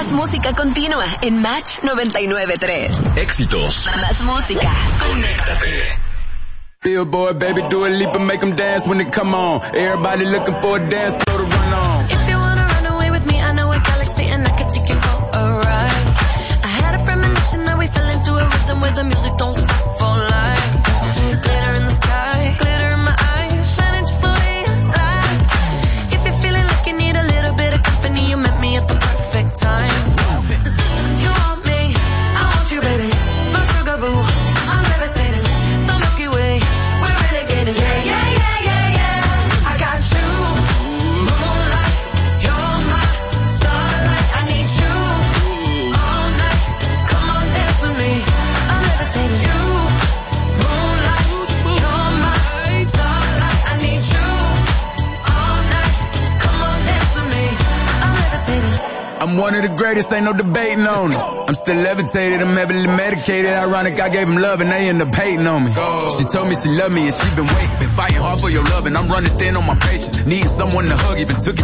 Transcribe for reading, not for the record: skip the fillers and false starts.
Más música continua en Match 99.3. Éxitos. Más música. Conéctate. Billboard, baby, do a leap and make them dance when they come on. Everybody looking for a dance floor to run on. If you wanna run away with me, I know a galaxy and I could take you for a ride. I had a premonition that we fell into a rhythm where the music don't stop for life. Glitter in the sky, glitter in my eyes, shining just the way I like. If you're feeling like you need a little bit of company, you met me at the perfect time. You want me, I want you, baby. My sugar boo, I'm levitating. The Milky Way, we're renegading. Yeah, yeah, yeah, yeah, yeah. I got you, moonlight. You're my starlight. I need you all night. Come on, dance with me. I'm levitating. You, moonlight. You're my starlight. I need you all night. Come on, dance with me. I'm levitating. I'm one of the greatest, ain't no debating on it. I'm still levitated, I'm heavily medicated. Ironic, I gave them love and they end up hating on me. She told me she loved me and she been waiting. Been fighting hard for your love and I'm running thin on my patience. Needing someone to hug, even took it